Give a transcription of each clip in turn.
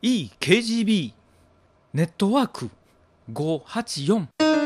KGB ネットワーク584。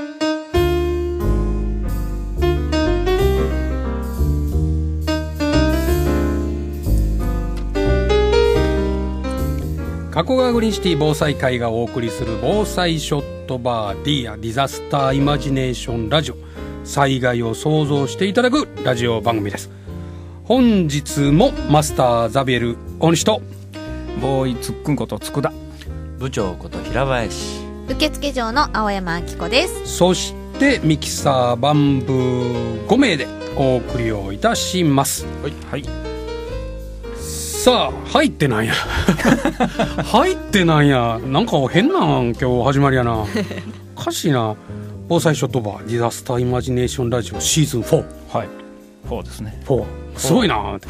加古川グリーンシティ防災会がお送りする防災ショットバー D やディザスターイマジネーションラジオ、災害を想像していただくラジオ番組です。本日もマスターザビエル大西とボーイつっくんこと佃、 部長こと平林、 受付嬢の青山明子です。 そしてミキサーバンブー5名でお送りをいたします。 はい、はい、 さあ入ってなんや入ってなんや、なんか変なん今日始まりやなおかしいな。防災ショットバーディザスターイマジネーションラジオシーズン4。 はい、4ですね。 4すごいなもう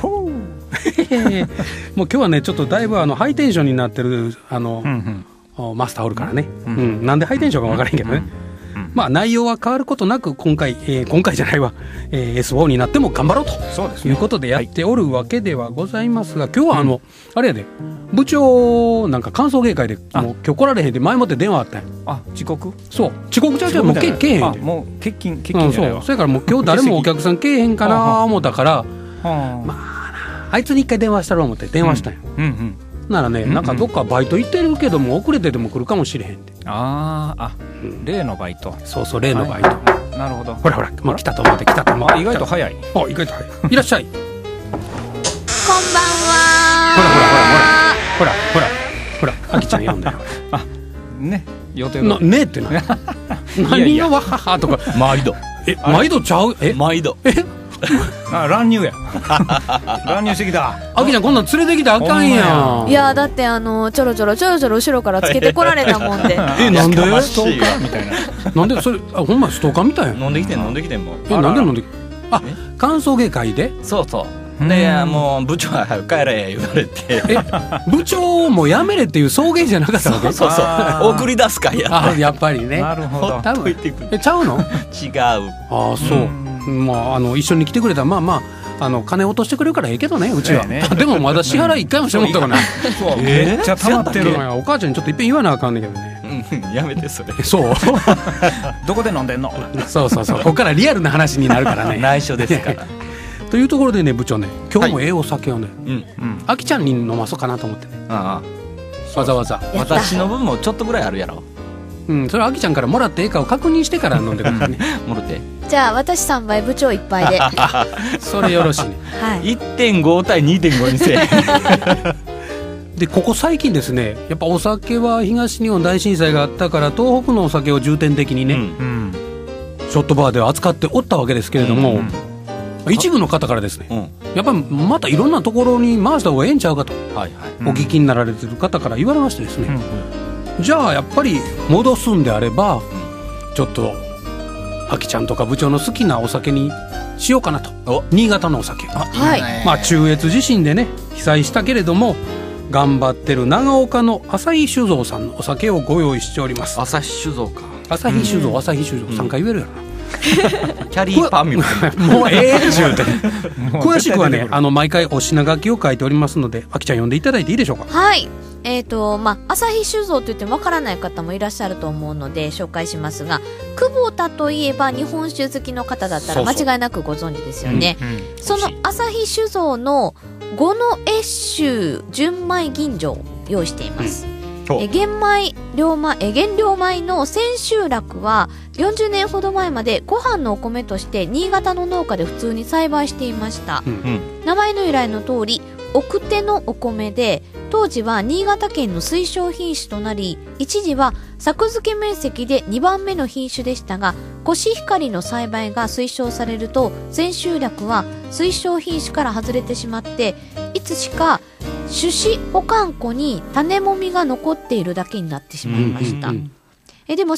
今日はねちょっとだいぶハイテンションになってるマスターおるからね、なんでハイテンションか分からへんけどね、まあ内容は変わることなく今回じゃないわ、S4 になっても頑張ろうとそうですね、 いうことでやっておるわけではございますが、今日はあれやで、部長なんか歓送迎会でもう今日来られへんで前もって電話あったんや。 あ、遅刻？ そう遅刻ちゃうもうけえへんで、 もう欠勤じゃないわ。 それからもう今日誰もお客さんけえへんかな思ったからあいつに一回電話したろう思って電話したんよ、ならね、なんかどっかバイト行ってるけども遅れてでも来るかもしれへんって。 例のバイト。 そう例のバイト、 なるほど。 ほらもう来たと思って意外と早い。 意外と早い。いらっしゃい。 こんばんは。 ほらあきちゃん呼んだよね、予定がねってな何がわははとか毎度毎度ちゃう毎度乱入や乱入してきた。 あきちゃんこんなん連れてきたらあかんやん。 いやだってちょろちょろ後ろからつけてこられたもんでなんでストーカーみたいななんでそれほんまストーカーみたいやん。 飲んできてんもうなんで飲んで歓送迎会でそうでもう部長は帰れ言われて部長もやめれっていう送迎じゃなかったわけ。 そう送り出す会ややっぱりね。 なるほど。 多分ちゃうの違う。 そうまあ一緒に来てくれたらまあ金落としてくれるからええけどねうちは、でもまだ支払い一回もしてもらったことないめっちゃ溜まってる。 お母ちゃんにちょっといっぺん言わなあかんねんけどね。 やめてそれ。 そうどこで飲んでんの。 そうここからリアルな話になるからね内緒ですからというところでね部長ね、今日もお酒をね、あきちゃんに飲まそうかなと思ってね、わざわざ私の分もちょっとぐらいあるやろ。 それはあきちゃんからもらってええかを確認してから飲んでくださいねもろて。 じゃあ私3杯部長1杯でそれよろしいねはい、 1.5 対 2.5 にせでここ最近ですね、やっぱお酒は東日本大震災があったから東北のお酒を重点的にね、ショットバーでは扱っておったわけですけれども、一部の方からですね、やっぱりまたいろんなところに回した方がええんちゃうかと、お聞きになられてる方から言われましてですね、じゃあやっぱり戻すんであれば、ちょっとあきちゃんとか部長の好きなお酒にしようかなと。新潟のお酒、中越地震でね被災したけれども頑張ってる長岡の朝日酒造さんのお酒をご用意しております。 朝日酒造か。 朝日酒造3回言えるやろなキャリーパンみたいなもうええちゅうて詳しくはね毎回お品書きを書いておりますので、あきちゃん読んでいただいていいでしょうか。 はい、朝日酒造といってもわからない方もいらっしゃると思うので紹介しますが、久保田といえば日本酒好きの方だったら間違いなくご存知ですよね。その朝日酒造の五の越州純米吟醸を用意しています。原料米の千秋楽は40年ほど前までご飯のお米として新潟の農家で普通に栽培していました、名前の由来の通り奥手のお米で、当時は新潟県の推奨品種となり、一時は作付け面積で2番目の品種でしたが、コシヒカリの栽培が推奨されると千秋楽は推奨品種から外れてしまって、いつしか種子保管庫に種もみが残っているだけになってしまいました、でも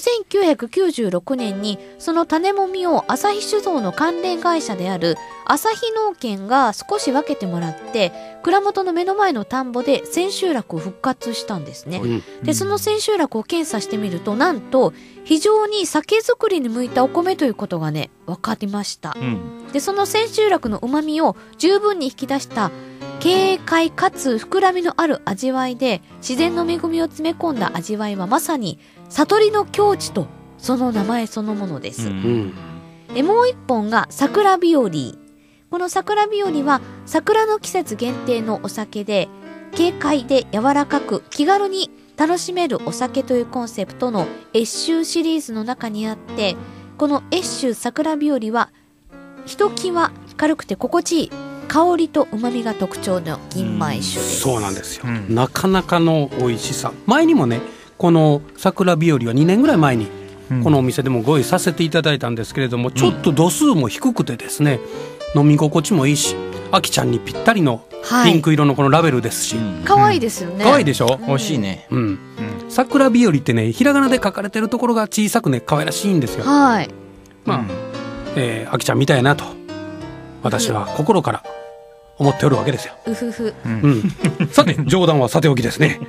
1996年にその種もみを朝日酒造の関連会社である朝日農研が少し分けてもらって、蔵元の目の前の田んぼで千秋楽を復活したんですね、でその千秋楽を検査してみると、なんと非常に酒造りに向いたお米ということがね分かりました、でその千秋楽の旨味を十分に引き出した軽快かつ膨らみのある味わいで、自然の恵みを詰め込んだ味わいはまさに悟りの境地とその名前そのものです。もう一本が桜日和。この桜日和は桜の季節限定のお酒で、軽快で柔らかく気軽に楽しめるお酒というコンセプトの越州シリーズの中にあって、この越州桜日和はひときわ軽くて心地いい香りと旨味が特徴の銀米酒です。 そうなんですよ、なかなかの美味しさ。前にもね、この桜日和は2年ぐらい前にこのお店でもご用意させていただいたんですけれども、ちょっと度数も低くてですね、飲み心地もいいし、あきちゃんにぴったりのピンク色のこのラベルですし、 可愛いですよね。 可愛いでしょ。 美味しいね。 桜日和ってね、ひらがなで書かれてるところが小さくね、可愛らしいんですよ。 はい。 まあ、あきちゃんみたいなと私は心から思っておるわけですよ。 うふふ。 さて、冗談はさておきですね。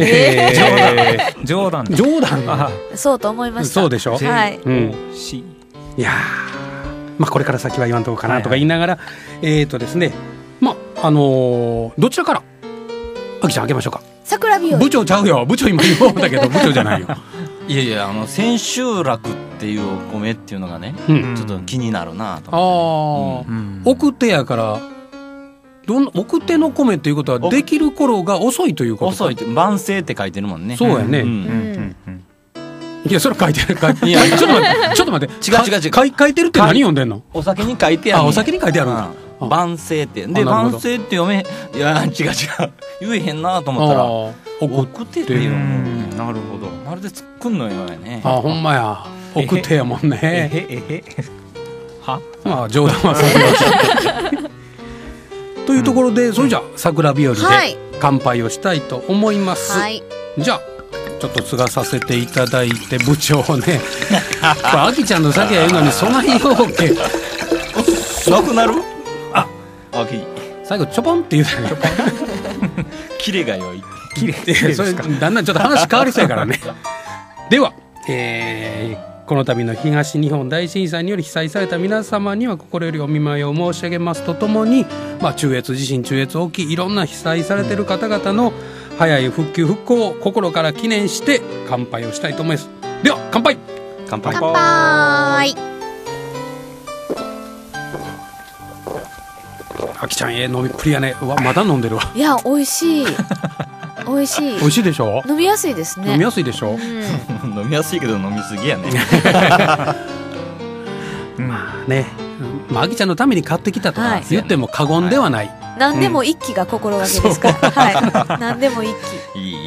冗談。 そうと思いました。 そうでしょ。 はい。 いやー、まあこれから先は言わんとこかなとか言いながら、ですね、まあどちらからあきちゃん開けましょうか。 桜日和。 部長ちゃうよ。部長今言おうだけど部長じゃないよ。 いやいや、千秋楽っていうお米っていうのがね、ちょっと気になるなと思って。 奥手やから、奥手の米っていうことはできる頃が遅いということか。 遅いって、晩成って書いてるもんね。 そうやね。いや、それ書いてる。いや、ちょっと待って。 違う。 書いてるって何読んでんの？ お酒に書いてある。 お酒に書いてあるんだ。 晩成って。で、晩成って読め、いや、違う。言えへんなと思ったら、奥手っていうの。 なるほど。 まるで突っくんのよやね。 ほんまや。奥手やもんね。 は？ まあ、冗談はそういうというところで、それじゃあ桜日和で乾杯をしたいと思います。じゃあちょっと継がさせていただいて、部長ね、あきちゃんの酒や言うのにそないようけなくなる？あき最後ちょぽんって言うたね。 キレが良い。 キレそれだんだんちょっと話変わりそうやからね。では、この度の東日本大震災により被災された皆様には心よりお見舞いを申し上げますとともに、中越地震、中越沖、いろんな被災されている方々の早い復旧復興を心から記念して乾杯をしたいと思います。では乾杯。 乾杯。 あきちゃん飲みっぷりやね。うわ、まだ飲んでるわ。 いや、美味しい。美味しい。 美味しいでしょ。 飲みやすいですね。 飲みやすいでしょ。 飲みやすいけど飲みすぎやね。 まあね、あきちゃんのために買ってきたとか言っても過言ではない。 何でも一気が心がけですから。はい。何でも一気。 いい